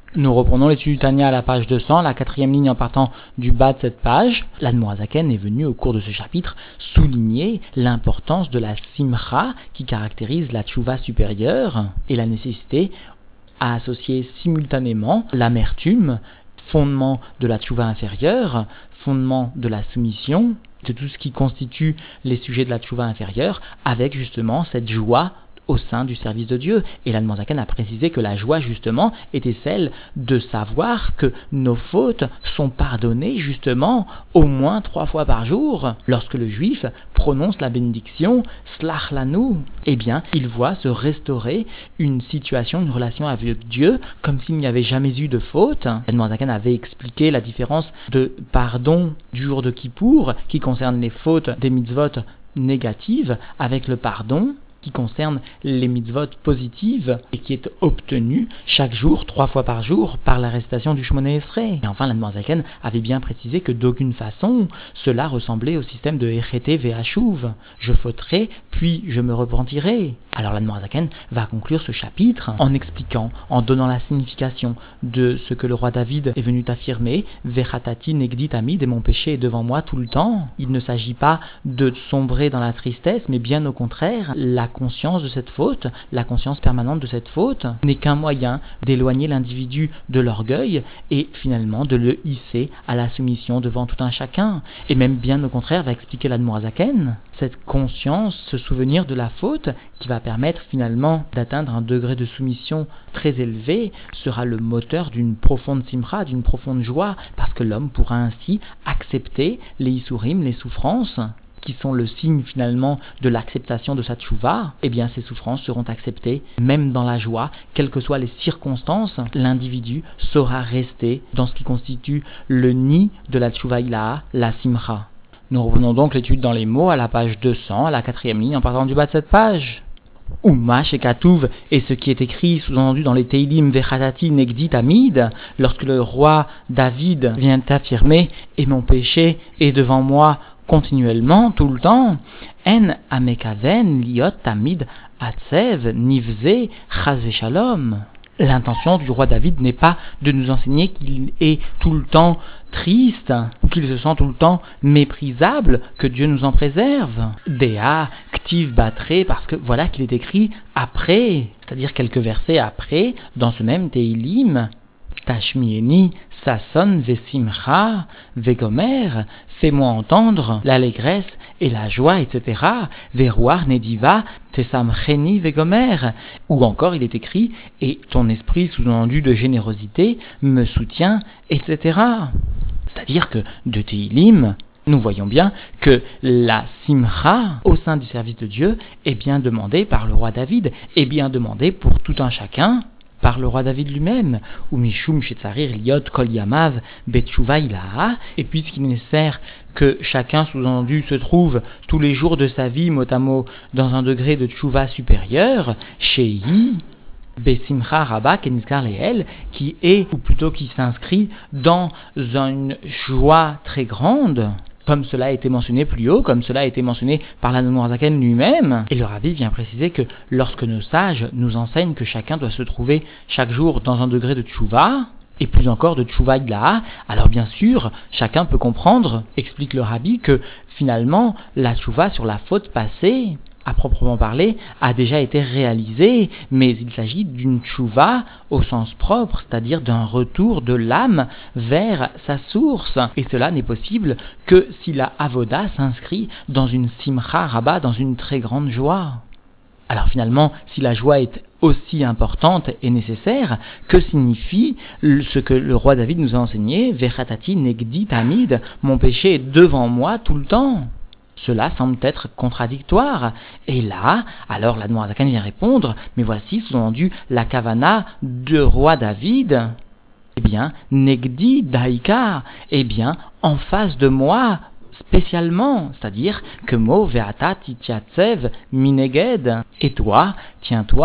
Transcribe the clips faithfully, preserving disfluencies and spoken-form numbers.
Nous reprenons l'étude du Tanya à la page deux cents, la quatrième ligne en partant du bas de cette page. L'Admorazaken est venu au cours de ce chapitre souligner l'importance de la simcha qui caractérise la tchouva supérieure et la nécessité à associer simultanément l'amertume, fondement de la tchouva inférieure, fondement de la soumission, de tout ce qui constitue les sujets de la tchouva inférieure, avec justement cette joie au sein du service de Dieu. Et l'Admorazaken a précisé que la joie, justement, était celle de savoir que nos fautes sont pardonnées, justement, au moins trois fois par jour. Lorsque le juif prononce la bénédiction « Slach lanu », eh bien, il voit se restaurer une situation, une relation avec Dieu, comme s'il n'y avait jamais eu de faute. L'Admorazaken avait expliqué la différence de pardon du jour de Kippour, qui concerne les fautes des mitzvot négatives, avec le pardon qui concerne les mitzvot positives et qui est obtenu chaque jour, trois fois par jour, par la récitation du Shmoneh Esrei. Et enfin, l'Admorazaken avait bien précisé que d'aucune façon, cela ressemblait au système de Echete Ve'ashuv. Je fauterai, puis je me repentirai. Alors l'Admorazaken va conclure ce chapitre en expliquant, en donnant la signification de ce que le roi David est venu affirmer, Vechatati negdi tamid, et mon péché est devant moi tout le temps. Il ne s'agit pas de sombrer dans la tristesse, mais bien au contraire, la conscience de cette faute, la conscience permanente de cette faute, n'est qu'un moyen d'éloigner l'individu de l'orgueil et finalement de le hisser à la soumission devant tout un chacun. Et même bien au contraire, va expliquer l'Admorazaken, cette conscience, ce souvenir de la faute qui va permettre finalement d'atteindre un degré de soumission très élevé, sera le moteur d'une profonde simcha, d'une profonde joie, parce que l'homme pourra ainsi accepter les isurim, les souffrances, qui sont le signe finalement de l'acceptation de sa tchouva, eh bien ces souffrances seront acceptées, même dans la joie, quelles que soient les circonstances, l'individu saura rester dans ce qui constitue le nid de la tchouva ilaha, la simcha. Nous revenons donc l'étude dans les mots à la page deux cents, à la quatrième ligne, en partant du bas de cette page. Ouma shekatouv, et ce qui est écrit sous-entendu dans les Teilim Vechatati negdi tamid, lorsque le roi David vient affirmer « et mon péché est devant moi » continuellement, tout le temps, en amekaven liot tamid atsev nivze chaz shalom. L'intention du roi David n'est pas de nous enseigner qu'il est tout le temps triste, ou qu'il se sent tout le temps méprisable, que Dieu nous en préserve. Dea ktiv batre, parce que voilà qu'il est écrit après, c'est-à-dire quelques versets après, dans ce même Teilim, Tashmieni, Sasson, Vesimcha, Vegomer, fais-moi entendre l'allégresse et la joie, et cetera. Verouar, Nediva, Tesamcheni, Vegomer. Ou encore, il est écrit, et ton esprit sous-entendu de générosité me soutient, et cetera. C'est-à-dire que de Teilim, nous voyons bien que la simcha au sein du service de Dieu est bien demandée par le roi David, est bien demandée pour tout un chacun, par le roi David lui-même, ou mishum shetzarir liot kol yamav betshuva ilaha, et puisqu'il est nécessaire que chacun sous-entendu se trouve tous les jours de sa vie mot à mot dans un degré de tshuva supérieur, shei besimcha rabba kenizkar leel, qui est, ou plutôt qui s'inscrit dans une joie très grande, comme cela a été mentionné plus haut, comme cela a été mentionné par l'Admorazaken lui-même. Et le Rabbi vient préciser que lorsque nos sages nous enseignent que chacun doit se trouver chaque jour dans un degré de tchouva, et plus encore de tchouva ilaha, alors bien sûr, chacun peut comprendre, explique le Rabbi, que finalement, la tchouva sur la faute passée, à proprement parler, a déjà été réalisé, mais il s'agit d'une tchouva au sens propre, c'est-à-dire d'un retour de l'âme vers sa source. Et cela n'est possible que si la avoda s'inscrit dans une simcha rabba, dans une très grande joie. Alors finalement, si la joie est aussi importante et nécessaire, que signifie ce que le roi David nous a enseigné, Vechatati negdi tamid, mon péché est devant moi tout le temps? Cela semble être contradictoire. Et là, alors l'Admorazaken vient répondre, mais voici sous-entendu la kavana de roi David. Eh bien, negdi daika, eh bien, en face de moi, spécialement, c'est-à-dire que mo ve'ata titiatsev mineged, et toi, tiens-toi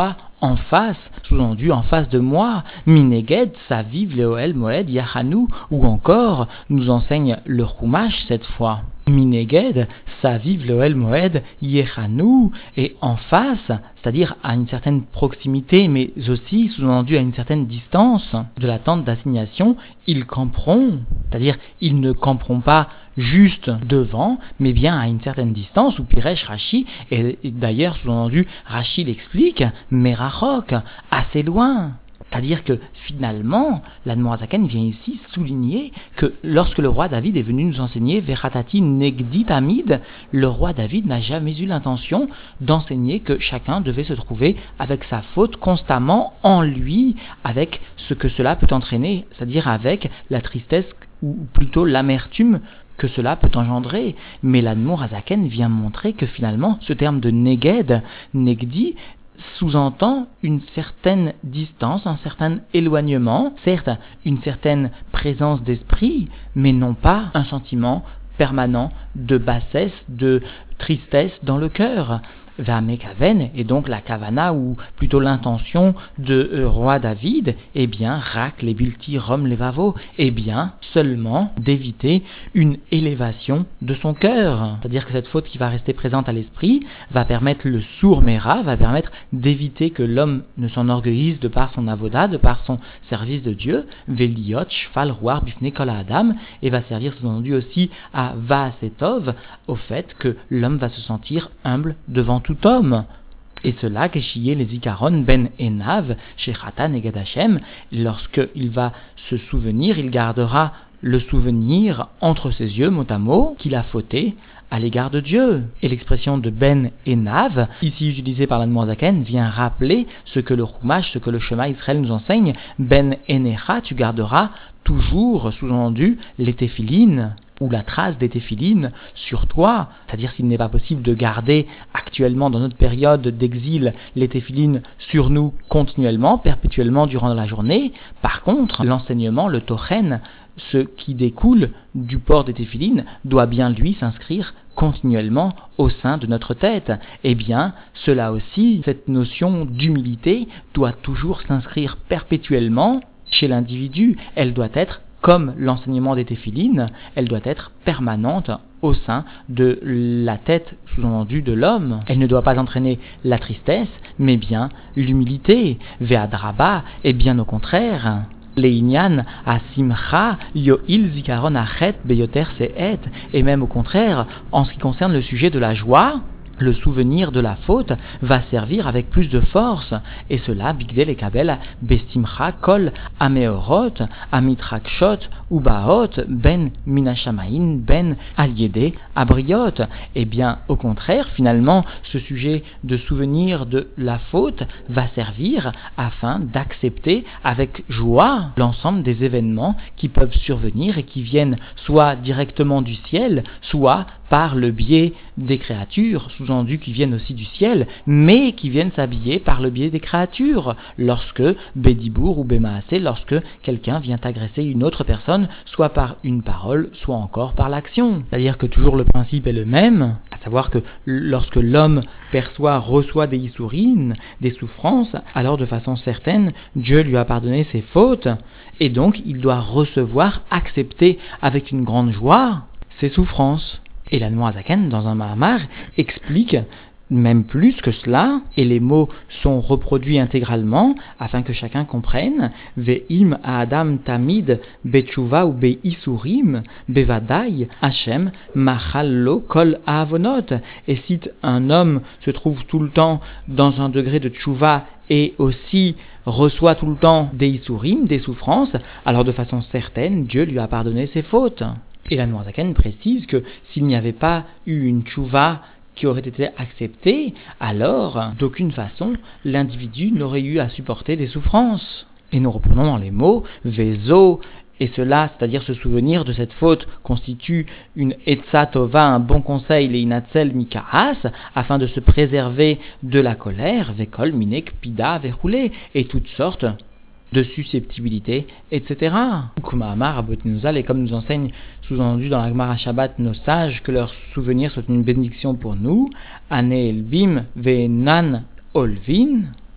en face, sous-entendu en face de moi, Mineged, Saviv, Leoel, Moed, Yachanu, ou encore, nous enseigne le Chumash cette fois. Mineged, Saviv, Leoel, Moed, Yechanu, et en face, c'est-à-dire à une certaine proximité, mais aussi sous-entendu à une certaine distance de la tente d'assignation, ils camperont, c'est-à-dire ils ne camperont pas juste devant, mais bien à une certaine distance, ou Piresh Rashi, et d'ailleurs sous-entendu, Rashi l'explique, Merachok, assez loin. C'est-à-dire que finalement, l'Admorazaken vient ici souligner que lorsque le roi David est venu nous enseigner Veratati Negdi Tamid, le roi David n'a jamais eu l'intention d'enseigner que chacun devait se trouver avec sa faute constamment en lui, avec ce que cela peut entraîner, c'est-à-dire avec la tristesse ou plutôt l'amertume que cela peut engendrer. Mais l'Admorazaken vient montrer que finalement, ce terme de Neged, Negdi, sous-entend une certaine distance, un certain éloignement, certes une certaine présence d'esprit, mais non pas un sentiment permanent de bassesse, de tristesse dans le cœur. Vamekaven, et donc la kavana, ou plutôt l'intention de euh, roi David, eh bien, rak les bilti rom levavo, eh bien, seulement d'éviter une élévation de son cœur. C'est-à-dire que cette faute qui va rester présente à l'esprit va permettre le sourd-mera, va permettre d'éviter que l'homme ne s'enorgueillisse de par son avoda, de par son service de Dieu, veliot, shfal, roar, bifne kol adam, et va servir sous-entendu aussi à vaasetov, au fait que l'homme va se sentir humble devant tout homme. Et cela, Keshiye les Ikaron ben Enav, chez Chatan et Gadashem, lorsqu'il va se souvenir, il gardera le souvenir entre ses yeux, mot à mot, qu'il a fauté à l'égard de Dieu. Et l'expression de Ben Enav, ici utilisée par l'Admorazaken, vient rappeler ce que le Chumash, ce que le Shema Israël nous enseigne. Ben Enecha, tu garderas toujours, sous-entendu, les téphilines, ou la trace des téphilines sur toi, c'est-à-dire s'il n'est pas possible de garder actuellement dans notre période d'exil les téphilines sur nous continuellement, perpétuellement durant la journée. Par contre, l'enseignement, le tochen, ce qui découle du port des téphilines, doit bien lui s'inscrire continuellement au sein de notre tête. Eh bien, cela aussi, cette notion d'humilité doit toujours s'inscrire perpétuellement chez l'individu. Elle doit être comme l'enseignement des téphilines, elle doit être permanente au sein de la tête, sous-entendu, de l'homme. Elle ne doit pas entraîner la tristesse, mais bien l'humilité. Ve'adraba, et bien au contraire. Leïnyan asimcha yo'il zikaron achet beyoter se'et, et même au contraire, en ce qui concerne le sujet de la joie, le souvenir de la faute va servir avec plus de force, et cela, bigdel et kabel, bestimcha kol ameorot, amitrakshot, ubaot, ben minashamain, ben aliede, abriot. Et bien, au contraire, finalement, ce sujet de souvenir de la faute va servir afin d'accepter avec joie l'ensemble des événements qui peuvent survenir et qui viennent soit directement du ciel, soit par le biais des créatures, sous-entendu qui viennent aussi du ciel, mais qui viennent s'habiller par le biais des créatures, lorsque Bédibour ou Bémaasé, lorsque quelqu'un vient agresser une autre personne, soit par une parole, soit encore par l'action. C'est-à-dire que toujours le principe est le même, à savoir que lorsque l'homme perçoit, reçoit des issourines, des souffrances, alors de façon certaine, Dieu lui a pardonné ses fautes, et donc il doit recevoir, accepter avec une grande joie ses souffrances. Et l'Admorazaken, dans un Mahamar, explique même plus que cela, et les mots sont reproduits intégralement, afin que chacun comprenne, Ve'im Adam Tamid Betchuva ou Be'isurim Bevadai Hashem Machallo Kol Avonot. Et si un homme se trouve tout le temps dans un degré de tchouva et aussi reçoit tout le temps des isurim, des souffrances, alors de façon certaine, Dieu lui a pardonné ses fautes. Et la Noirzaken précise que s'il n'y avait pas eu une tchouva qui aurait été acceptée, alors, d'aucune façon, l'individu n'aurait eu à supporter des souffrances. Et nous reprenons dans les mots, Vezo, et cela, c'est-à-dire se souvenir de cette faute, constitue une etza tova, un bon conseil, les inatzel mikaas, afin de se préserver de la colère, vekol minek pida verroulé, et toutes sortes de susceptibilité, et cetera. Kumamar Abotnuzal, et comme nous enseigne sous-entendu dans la Gemara Shabbat nos sages, que leur souvenir soit une bénédiction pour nous, Ane Elbim Ve'nan Olvin,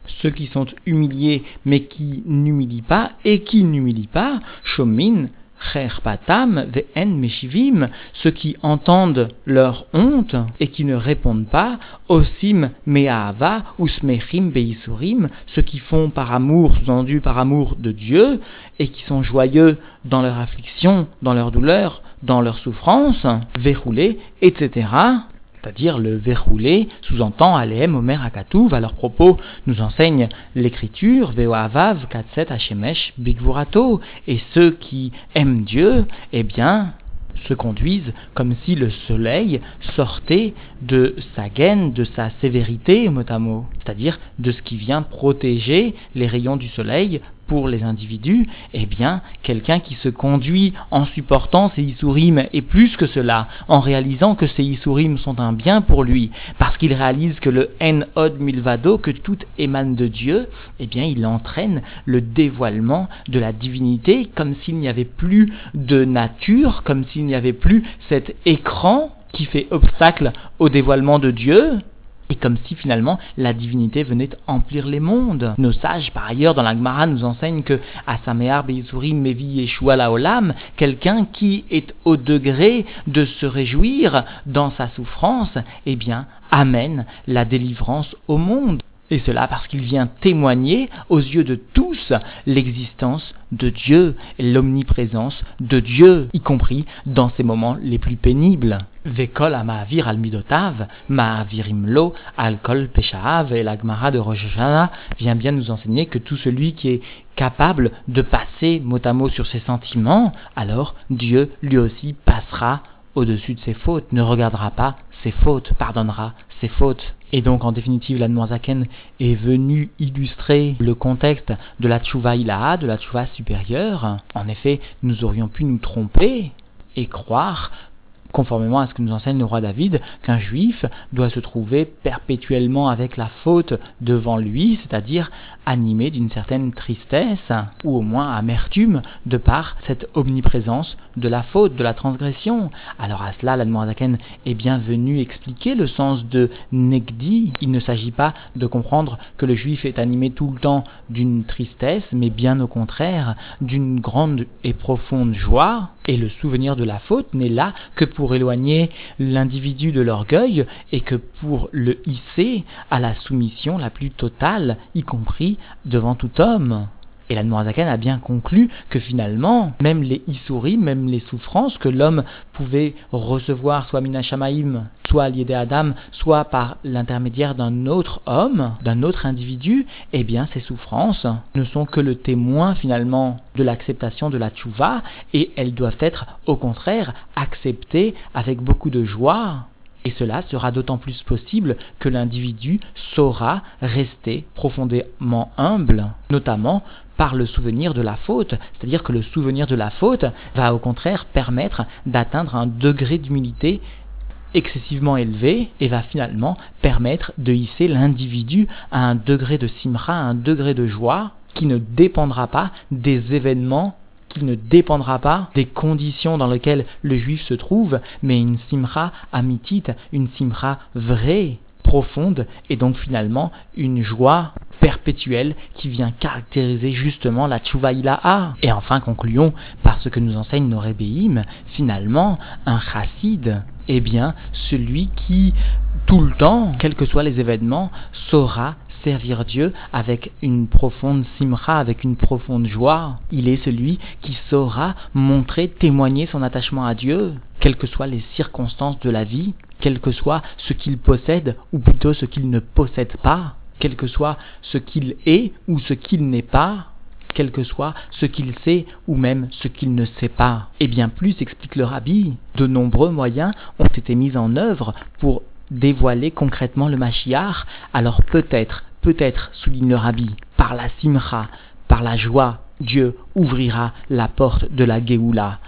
ceux qui sont humiliés mais qui n'humilient pas et qui n'humilient pas, shomin, cherpatam, ve'en meshivim, ceux qui entendent leur honte et qui ne répondent pas, osim me'ahava ou smechim beisurim, ceux qui font par amour, sous-entendu par amour de Dieu, et qui sont joyeux dans leur affliction, dans leur douleur, dans leur souffrance, verroulés, et cetera, c'est-à-dire le verroulé, sous-entend Alehem Omer Hakatuv, à leur propos nous enseigne l'écriture, Veoavav Katset Hashemesh Bigvurato, et ceux qui aiment Dieu, eh bien, se conduisent comme si le soleil sortait de sa gaine, de sa sévérité, mot à mot, c'est-à-dire de ce qui vient protéger les rayons du soleil pour les individus. Eh bien, quelqu'un qui se conduit en supportant ces Issourim, et plus que cela, en réalisant que ces Issourim sont un bien pour lui, parce qu'il réalise que le En Od Milvado, que tout émane de Dieu, eh bien, il entraîne le dévoilement de la divinité, comme s'il n'y avait plus de nature, comme s'il n'y avait plus cet écran qui fait obstacle au dévoilement de Dieu, et comme si finalement la divinité venait emplir les mondes. Nos sages, par ailleurs, dans la Gemara, nous enseignent que Asamear Beisurim Mevi Yeshua Laolam, quelqu'un qui est au degré de se réjouir dans sa souffrance, eh bien, amène la délivrance au monde. Et cela parce qu'il vient témoigner aux yeux de tous l'existence de Dieu, et l'omniprésence de Dieu, y compris dans ces moments les plus pénibles. Vekol amaavir al midotav, maavirimlo al kol peshaav, et la Gemara de Rosh Hashanah vient bien nous enseigner que tout celui qui est capable de passer mot à mot sur ses sentiments, alors Dieu lui aussi passera au-dessus de ses fautes, ne regardera pas ses fautes, pardonnera ses fautes. Et donc, en définitive, l'Admorazaken est venu illustrer le contexte de la Tchouva Ilaha, de la Tchouva supérieure. En effet, nous aurions pu nous tromper et croire, conformément à ce que nous enseigne le roi David, qu'un juif doit se trouver perpétuellement avec la faute devant lui, c'est-à-dire animé d'une certaine tristesse, ou au moins amertume, de par cette omniprésence de la faute, de la transgression. Alors à cela, l'Admorazaken est bien venu expliquer le sens de Negdi. Il ne s'agit pas de comprendre que le juif est animé tout le temps d'une tristesse, mais bien au contraire, d'une grande et profonde joie, et le souvenir de la faute n'est là que pour éloigner l'individu de l'orgueil et que pour le hisser à la soumission la plus totale, y compris devant tout homme. Et l'Admorazaken a bien conclu que finalement, même les Issourim, même les souffrances que l'homme pouvait recevoir, soit Minashamaïm, soit à l'Yédé Adam, soit par l'intermédiaire d'un autre homme, d'un autre individu, eh bien ces souffrances ne sont que le témoin finalement de l'acceptation de la tchouva, et elles doivent être au contraire acceptées avec beaucoup de joie. Et cela sera d'autant plus possible que l'individu saura rester profondément humble, notamment par le souvenir de la faute, c'est-à-dire que le souvenir de la faute va au contraire permettre d'atteindre un degré d'humilité excessivement élevé et va finalement permettre de hisser l'individu à un degré de simra, à un degré de joie qui ne dépendra pas des événements, qui ne dépendra pas des conditions dans lesquelles le juif se trouve, mais une simra amitite, une simra vraie, profonde, et donc finalement une joie perpétuelle qui vient caractériser justement la Tchouva Ilaha. Et enfin concluons par ce que nous enseigne nos Rébéim, finalement un chassid, eh bien celui qui tout le temps, quels que soient les événements, saura servir Dieu avec une profonde simra, avec une profonde joie. Il est celui qui saura montrer, témoigner son attachement à Dieu, quelles que soient les circonstances de la vie, quel que soit ce qu'il possède, ou plutôt ce qu'il ne possède pas, quel que soit ce qu'il est ou ce qu'il n'est pas, quel que soit ce qu'il sait ou même ce qu'il ne sait pas. Et bien plus, explique le Rabbi, de nombreux moyens ont été mis en œuvre pour dévoiler concrètement le Mashiach. Alors peut-être, peut-être, souligne le Rabbi, par la simcha, par la joie, Dieu ouvrira la porte de la Géoula.